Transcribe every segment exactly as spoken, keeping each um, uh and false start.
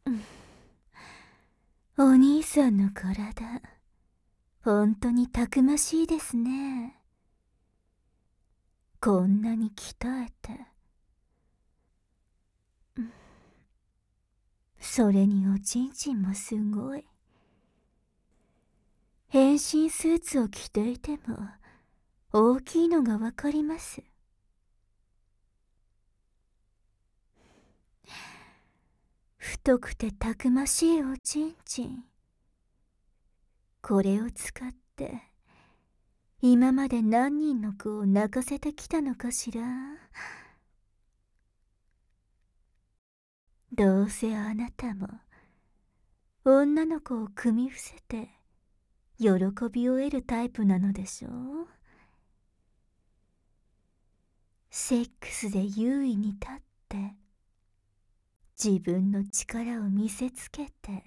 お兄さんの体、ほんとにたくましいですね。こんなに鍛えて。それにおちんちんもすごい。変身スーツを着ていても大きいのがわかります。太くてたくましいおちんちん。これを使って今まで何人の子を泣かせてきたのかしら。どうせあなたも女の子を組み伏せて喜びを得るタイプなのでしょう。セックスで優位に立って自分の力を見せつけて。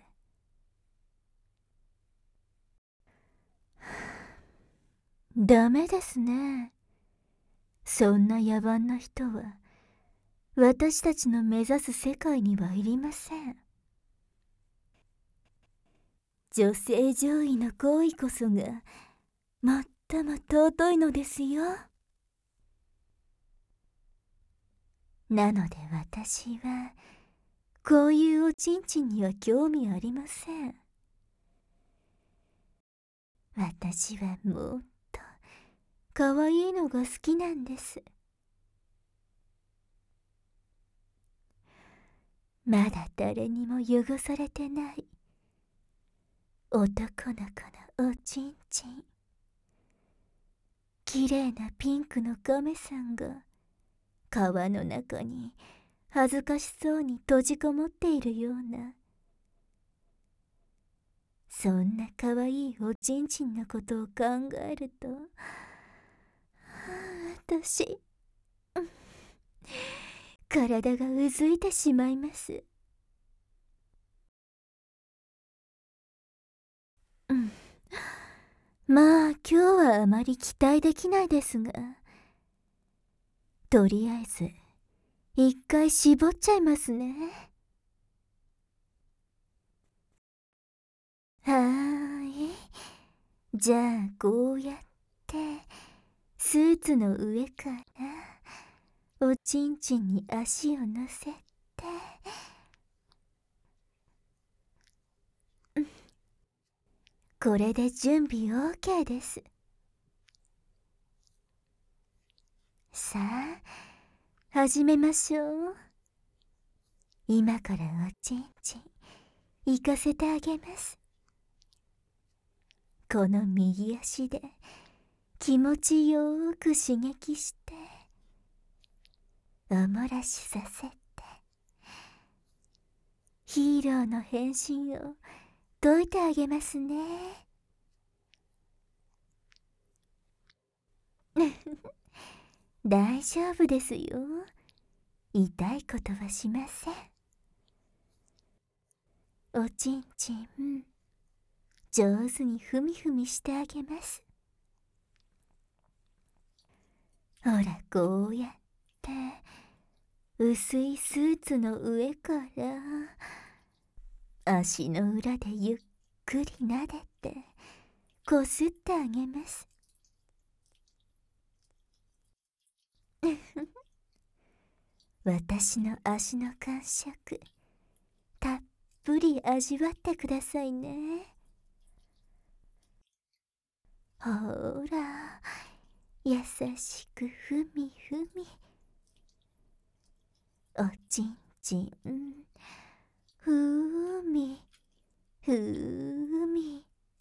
ダメですね。そんな野蛮な人は私たちの目指す世界にはいりません。女性上位の行為こそが最も尊いのですよ。なので私はこういうおちんちんには興味ありません。私はもっと可愛いのが好きなんです。まだ誰にも汚されてない男の子のおちんちん。綺麗なピンクの亀さんが川の中に恥ずかしそうに閉じこもっているような、そんな可愛いおちんちんのことを考えると、私、体がうずいてしまいます。うん。まあ今日はあまり期待できないですが、とりあえず一回絞っちゃいますね。はーい。じゃあこうやってスーツの上からおちんちんに足を乗せて、これで準備 オーケー です。さあ始めましょう。今からおちんちん行かせてあげます。この右足で気持ちよーく刺激しておもらしさせて、ヒーローの変身を解いてあげますね。大丈夫ですよ。痛いことはしません。おちんちん上手にふみふみしてあげます。ほらこうやって薄いスーツの上から足の裏でゆっくり撫でてこすってあげます。私の足の感触たっぷり味わってくださいね。ほら優しくふみふみ、おちんちんふみふみ。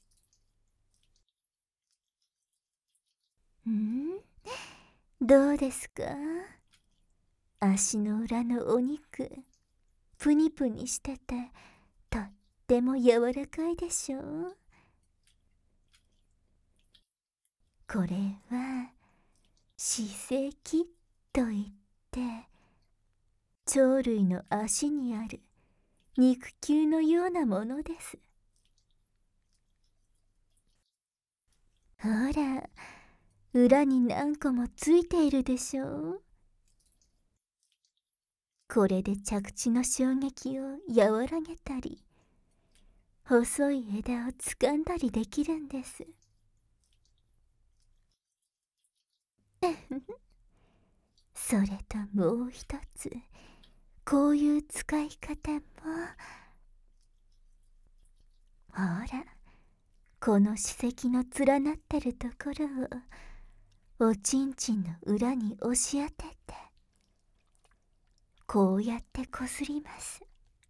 んどうですか？足の裏のお肉プニプニしててとっても柔らかいでしょう。これは歯石といって鳥類の足にある肉球のようなものです。ほら裏に何個もついているでしょう。 これで着地の衝撃を和らげたり、細い枝を掴んだりできるんです。それともう一つ、こういう使い方も。ほら、この歯石の連なってるところをおちんちんの裏に押し当てて、こうやってこすります。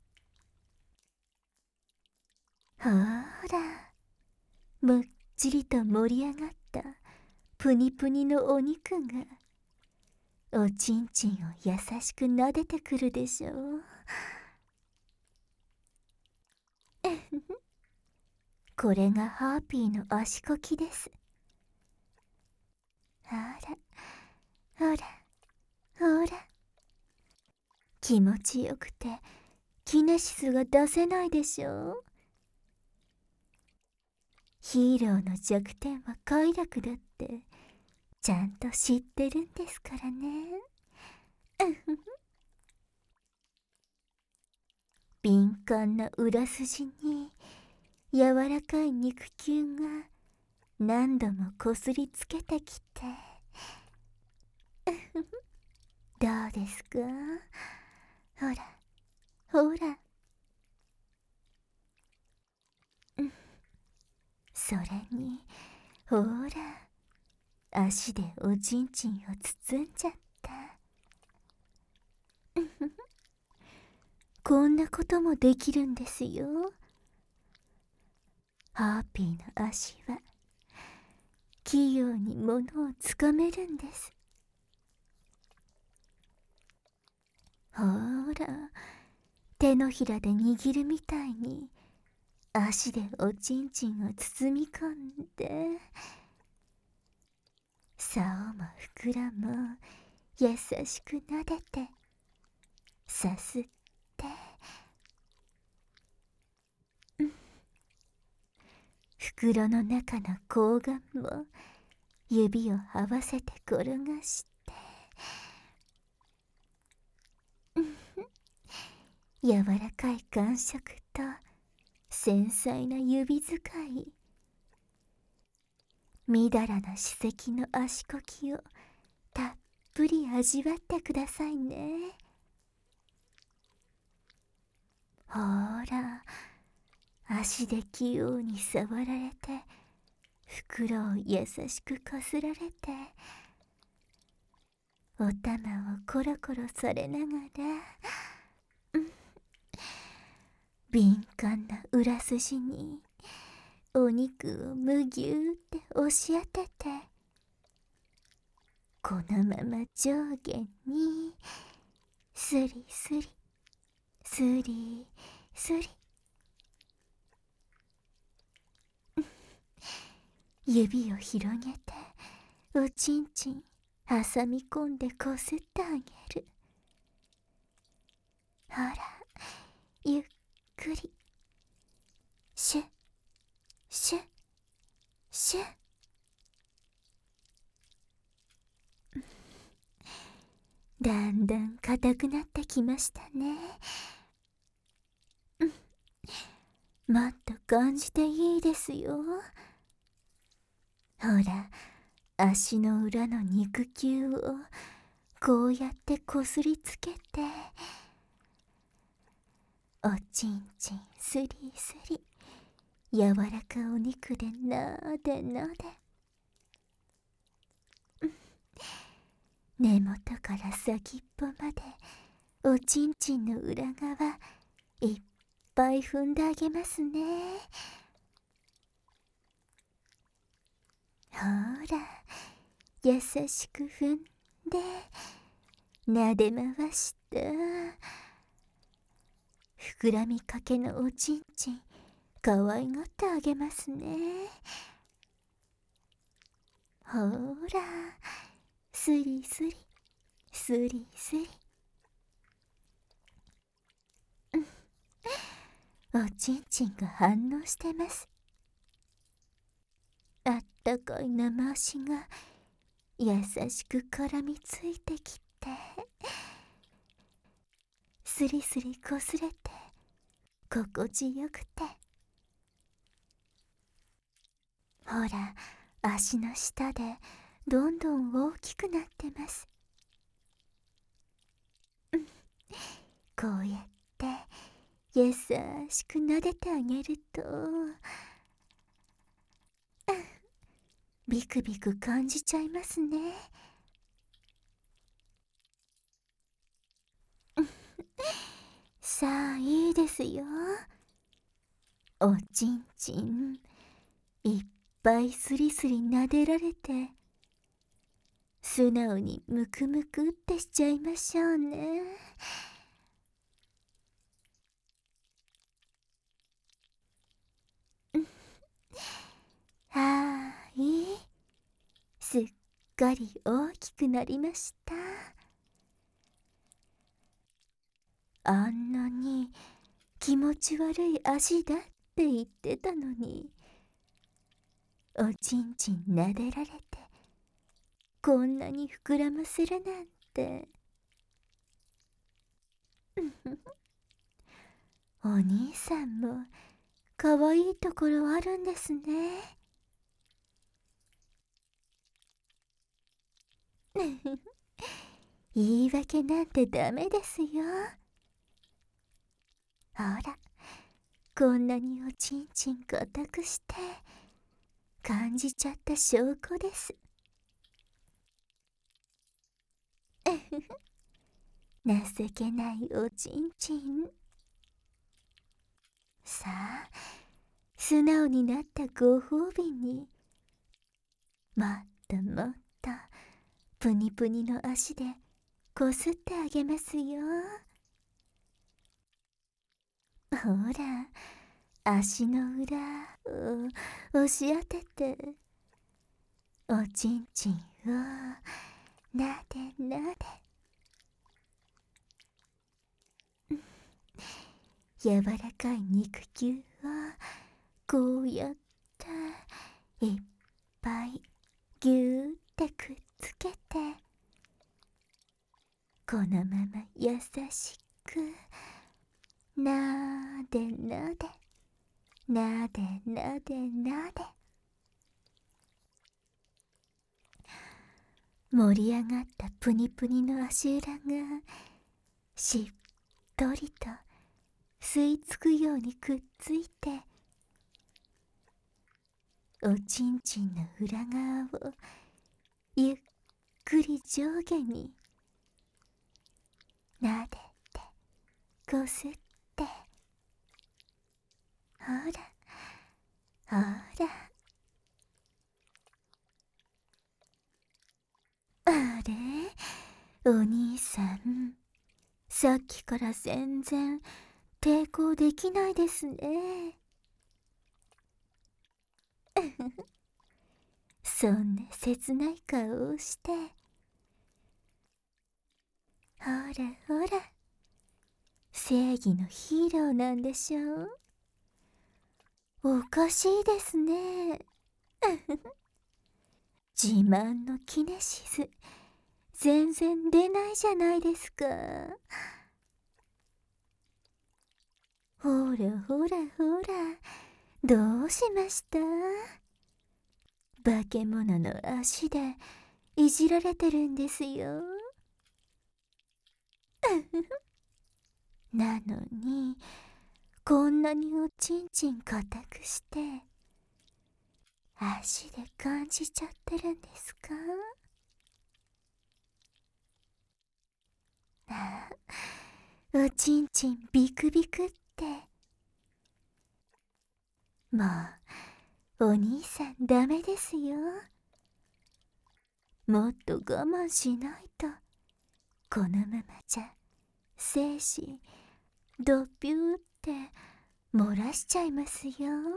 ほら、むっちりと盛り上がったプニプニのお肉がおちんちんを優しく撫でてくるでしょう。これがハーピーの足こきです。ほらほらほら、気持ちよくてキネシスが出せないでしょう。ヒーローの弱点は快楽だってちゃんと知ってるんですからね。敏感な裏筋に柔らかい肉球が何度もこすりつけてきてどうですか。ほらほら、それにほら、足でおちんちんを包んじゃった。こんなこともできるんですよ。ハーピーの足は器用に物をつかめるんです。ほら、手のひらで握るみたいに足でおちんちんを包み込んで、竿も膨らも優しく撫でてさすって、袋の中の睾丸も指を合わせて転がして、柔らかい感触と繊細な指使い、みだらな歯石の足こきをたっぷり味わってくださいね。ほら、足で器用に触られて、袋を優しくこすられて、お玉をコロコロされながら、敏感な裏筋にお肉をむぎゅーって押し当てて、このまま上下にスリスリスリスリ、指を広げておちんちん挟み込んでこすってあげる。ほら、ゆっくりシュッシュッシュッ。だんだん硬くなってきましたね。もっと感じていいですよ。ほら、足の裏の肉球をこうやってこすりつけて、おちんちんスリスリ、柔らかお肉でなでなで、根元から先っぽまでおちんちんの裏側いっぱい踏んであげますね。ほら、優しく踏んで撫で回して、膨らみかけのおちんちん可愛がってあげますね。ほら、スリスリスリスリ、おちんちんが反応してます。あったかい生足が優しく絡みついてきて、 スリスリこすれて心地よくて、ほら足の下でどんどん大きくなってます。こうやって優しく撫でてあげるとビクビク感じちゃいますね。さあいいですよ。おちんちんいっぱいスリスリ撫でられて、素直にムクムクってしちゃいましょうね。はーい、すっかり大きくなりました。あんなに気持ち悪い足だって言ってたのに、おちんちん撫でられてこんなに膨らませるなんて。お兄さんも可愛いところあるんですね。言い訳なんてダメですよ。ほら、こんなにおちんちん固くして感じちゃった証拠です。情けないおちんちん。さあ、素直になったご褒美に、もっともっとプニプニの足でこすってあげますよ。ほら、足の裏を押し当てて、おちんちんをなでなで、柔らかい肉球をこうやっていっぱいぎゅーってくっつけて、このまま優しくなでなでなでなでなで、盛り上がったプニプニの足裏がしっとりと吸い付くようにくっついて、おちんちんの裏側をゆっくり上下になでてこすって、ほらほら、あれ、お兄さんさっきから全然抵抗できないですね。そんな切ない顔をして、ほらほら、正義のヒーローなんでしょう。おかしいですね。自慢のキネシス全然出ないじゃないですか。ほらほらほら、どうしました？化け物の足でいじられてるんですよ。なのにこんなにおちんちん固くして足で感じちゃってるんですか？ああ、おちんちんビクビクって。もうお兄さんダメですよ。もっと我慢しないと、このままじゃ精子ドピューって漏らしちゃいますよ。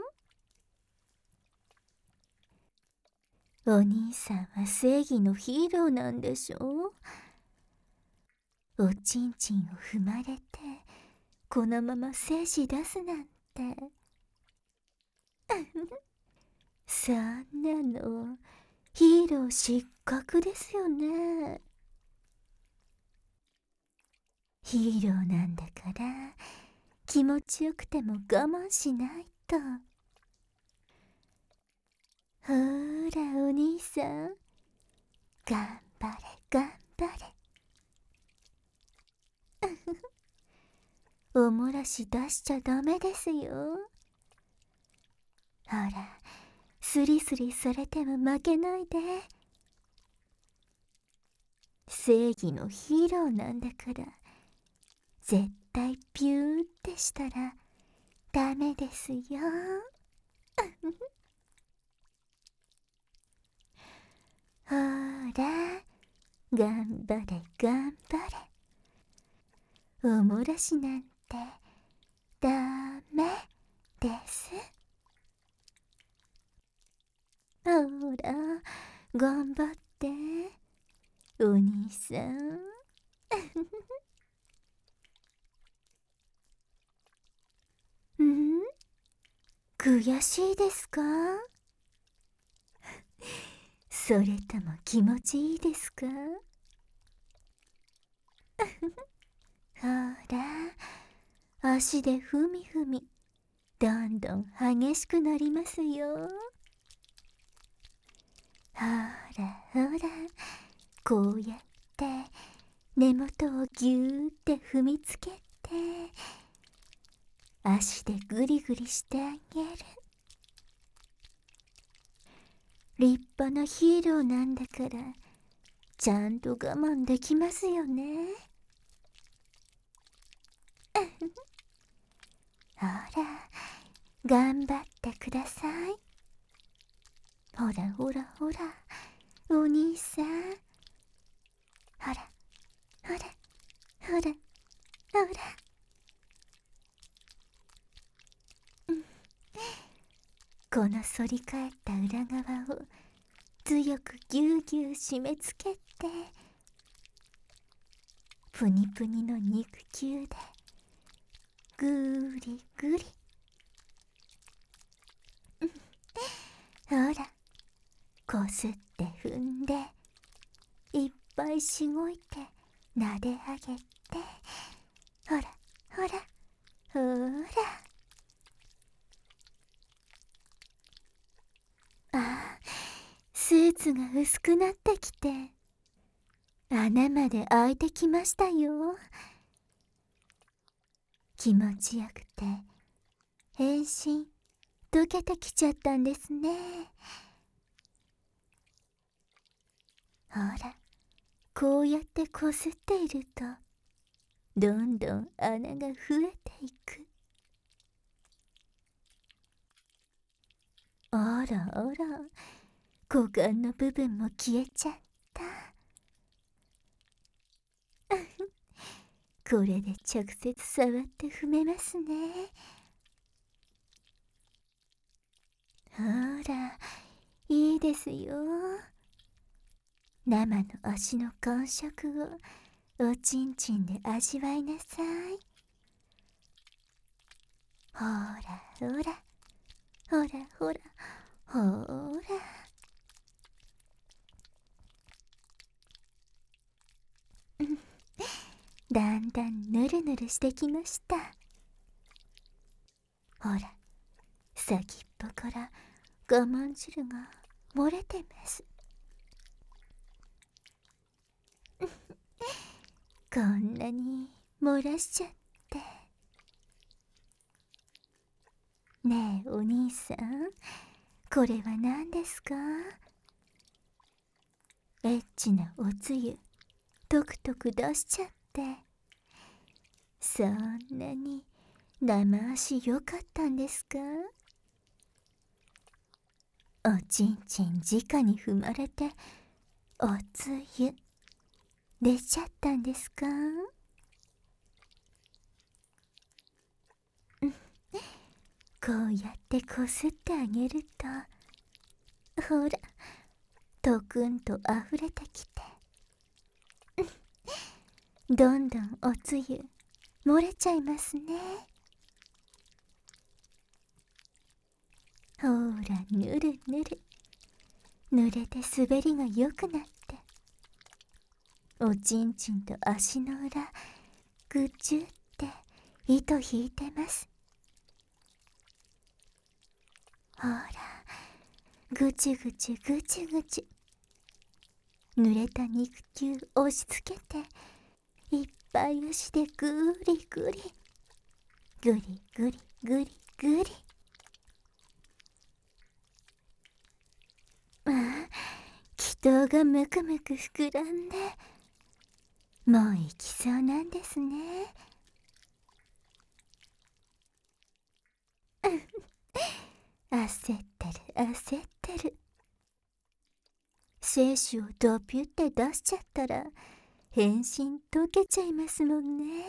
お兄さんは正義のヒーローなんでしょ。おちんちんを踏まれてこのまま精子出すなんて。そんなのヒーロー失格ですよね。 ヒーローなんだから気持ちよくても我慢しないと。ほらお兄さん、頑張れ頑張れ。おもらし出しちゃダメですよ。ほら、スリスリされても負けないで。正義のヒーローなんだから絶対ピューってしたらダメですよ。ほら、頑張れ頑張れ。おもらしなんてダメです。ほら、頑張ってお兄さん。ん？悔しいですか？それとも気持ちいいですか？ほら、足でふみふみ、どんどん激しくなりますよ。ほらほら、こうやって根元をぎゅーって踏みつけて足でぐりぐりしてあげる。立派なヒーローなんだからちゃんと我慢できますよね。ほら、頑張ってください。ほらほらほら、お兄さん。ほらほらほらほら。この反り返った裏側を強くぎゅうぎゅう締め付けて、プニプニの肉球でぐりぐり。ほら、こすって踏んでいっぱいしごいて撫で上げて、ほらほらほら。ああ、スーツが薄くなってきて穴まで開いてきましたよ。気持ちよくて変身溶けてきちゃったんですね。ほら、こうやってこすっているとどんどん穴が増えていく。あらあら、股間の部分も消えちゃった。これで直接触って踏めますね。ほら、いいですよ。生の足の感触をおちんちんで味わいなさい。ほらほらほらほらほら。だんだんぬるぬるしてきました。ほら、先っぽから我慢汁が漏れてます。こんなに漏らしちゃって。ねえお兄さん、これは何ですか？エッチなおつゆとくとく出しちゃって、そんなに生足よかったんですか？おちんちん直に踏まれておつゆ出ちゃったんですか？こうやってこすってあげると、ほら、とくんとあふれてきて、どんどんおつゆ漏れちゃいますね。ほら、ぬるぬる、濡れて滑りが良くなって、おちんちんと足の裏ぐちゅって糸引いてます。ほら、ぐちゅぐちゅぐちゅぐちゅ。濡れた肉球押し付けて、いっぱい足でぐりぐり。ぐりぐりぐりぐり。ああ、気筒がむくむく膨らんで、もう行きそうなんですね。焦ってる焦ってる。精子をドピュって出しちゃったら変身溶けちゃいますもんね。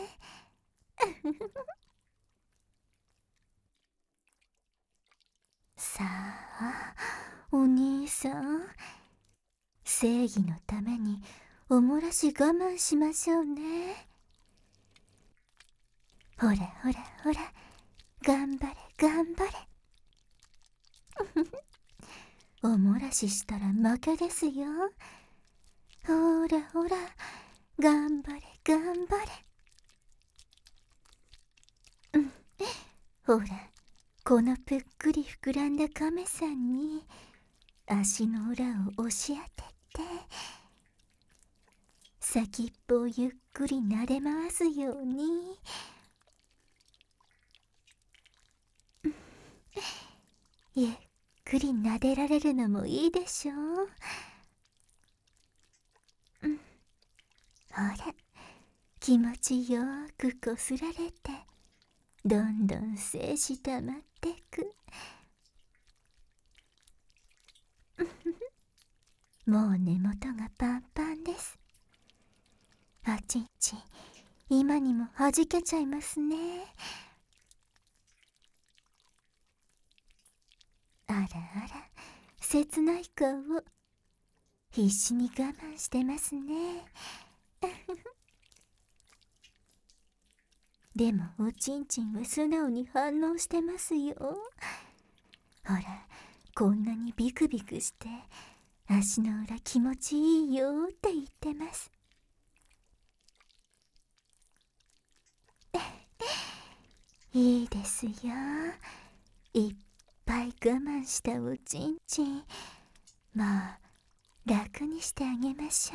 さあ、お兄さん、正義のためにおもらし我慢しましょうね。ほらほらほら、頑張れ頑張れ。おもらししたら負けですよ。ほらほら、頑張れ頑張れ。うん、ほら、このぷっくり膨らんだ亀さんに足の裏を押し当てて、先っぽをゆっくり撫で回すように。ゆっくり撫でられるのもいいでしょう。うん、ほら、気持ちよくこすられて、どんどん精子溜まってく。もう根元がパンパンです。おちんちん、今にもはじけちゃいますね。あらあら、切ない顔を必死に我慢してますね。でもおちんちんは素直に反応してますよ。ほら、こんなにビクビクして足の裏気持ちいいよって言ってます。いいですよ。いっぱい我慢したおちんちん、まあ楽にしてあげましょ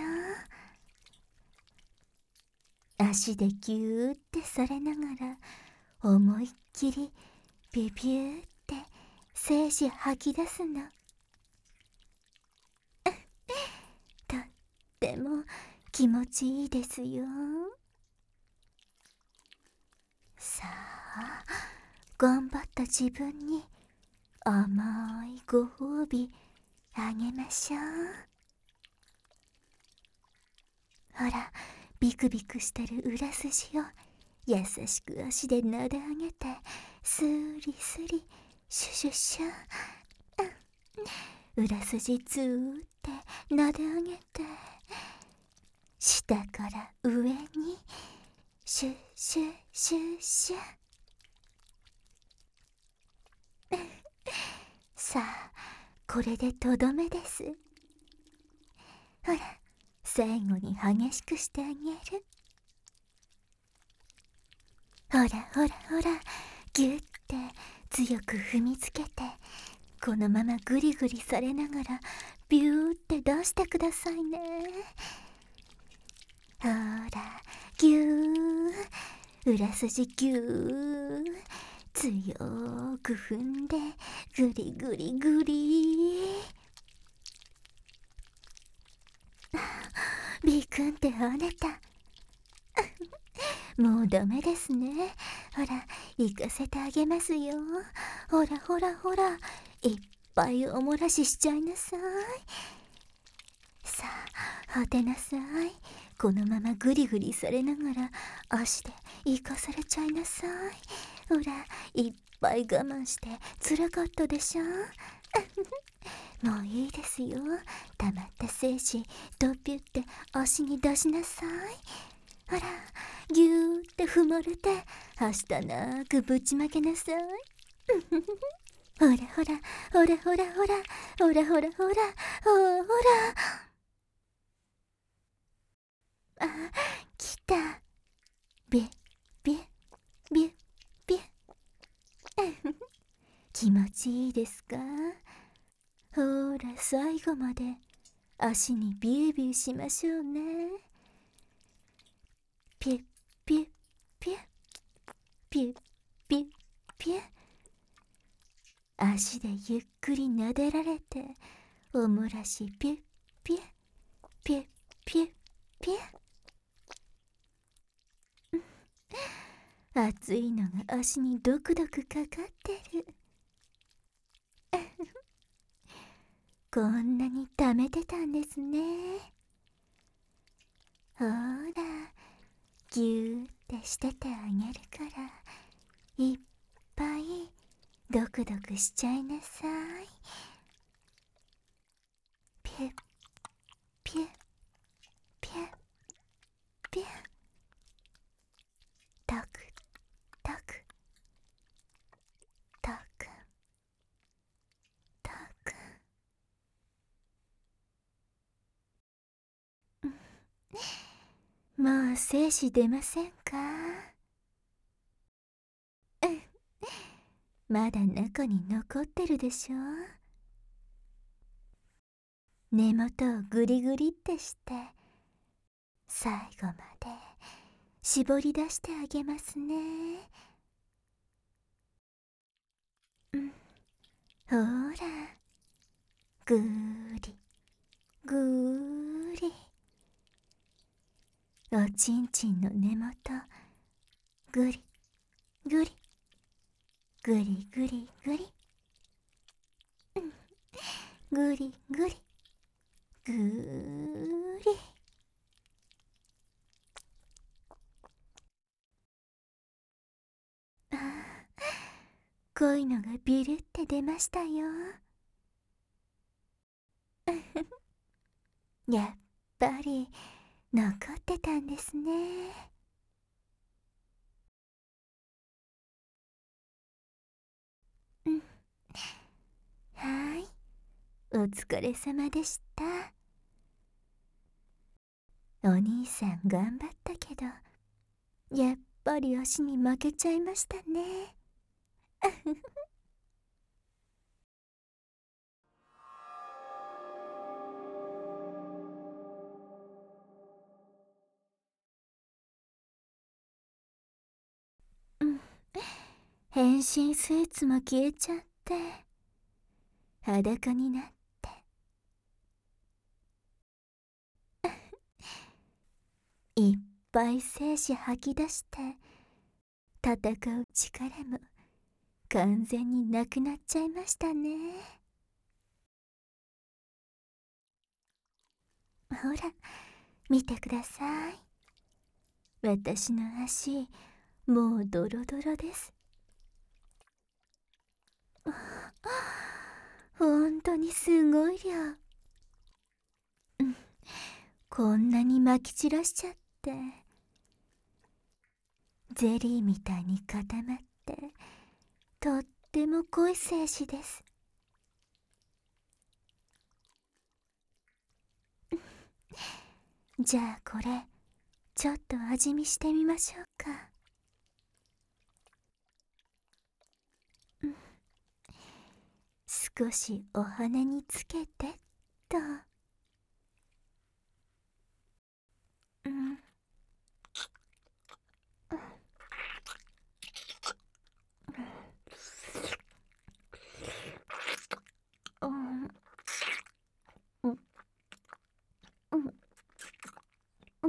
う。足でギューってされながら思いっきりビュビューって精子吐き出すの。とっても気持ちいいですよ。さあ、頑張った自分に甘いご褒美あげましょう。ほら、ビクビクしてる裏筋を優しく足で撫で上げて、スリスリシュシュシュ。裏筋ずーって撫で上げて、下から上にシュシュシュシュ。さあ、これでとどめです。ほら、最後に激しくしてあげる。ほらほらほら、ぎゅって強く踏みつけて、このままグリグリされながらビューって出してくださいね。ほら、ぎゅー、裏筋ぎゅー、強く踏んでグリグリグリ。ビーくんって跳ねた。もうダメですね。ほら、行かせてあげますよ。ほらほらほら、いっぱいおもらししちゃいなさい。さあ、果てなさい。このままグリグリされながら足で行かされちゃいなさい。ほら、いっぱい我慢してつらかったでしょ。もういいですよ。溜まった精子ドピュって足に出しなさい。ほら、ぎゅーって踏まれてはしたなくぶちまけなさい。ほらほらほらほらほらほらほらほらほら。あ、来た。 ビュッビュッビュッビュッ気持ちいいですか？ほら最後まで足にビュービューしましょうね。ピュッピュッピュッピュッピュッピュッ。足でゆっくり撫でられておもらしピュッピュッピュッピュッピュッ。熱いのが足にドクドクかかってる。こんなに溜めてたんですね。ほらぎゅーってしててあげるからいっぱいドクドクしちゃいなさい。ピュッピュッピュッピュッ。タクタクタクタク。もう精子出ませんか？まだ中に残ってるでしょ。根元をグリグリってして最後まで絞り出してあげますね。うん、ほらぐーりぐーり。おちんちんの根元ぐりぐりぐりぐりぐり、うん、ぐりぐりぐーり。ああ、濃いのがビルって出ましたよ。やっぱり残ってたんですね。うん、はい、お疲れ様でした。お兄さん頑張ったけどやっぱり足に負けちゃいましたね。うん、変身スーツも消えちゃって裸になっていっぱい精子吐き出して戦う力も完全になくなっちゃいましたね。ほら見てください。私の足もうドロドロです。ほんとにすごい量。うん、こんなにまき散らしちゃってゼリーみたいに固まってとっても濃い精子です。じゃあこれちょっと味見してみましょうか。うん、少しお花につけてっと。うん、うん、うん、うん、うん、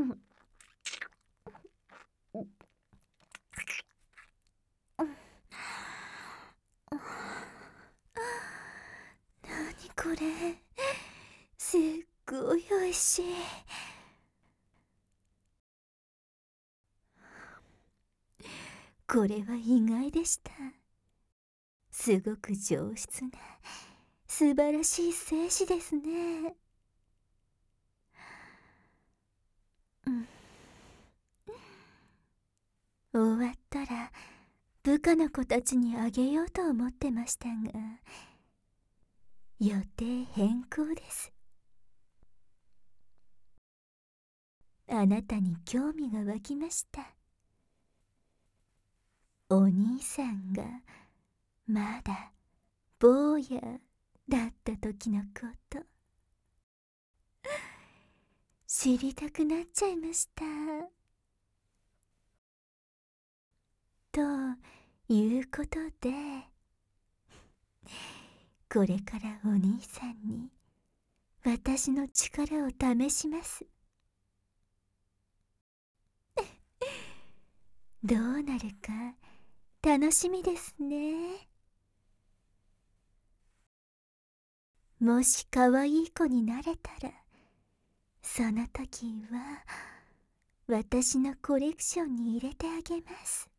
うん、なにこれ、すっごいおいしい。これは意外でした。すごく上質な素晴らしい精子ですね。うん、終わったら部下の子たちにあげようと思ってましたが予定変更です。あなたに興味が湧きました。 お兄さんがまだ坊やだった時のこと、知りたくなっちゃいました。ということで、これからお兄さんに私の力を試します。どうなるか楽しみですね。もし可愛い子になれたら、その時は私のコレクションに入れてあげます。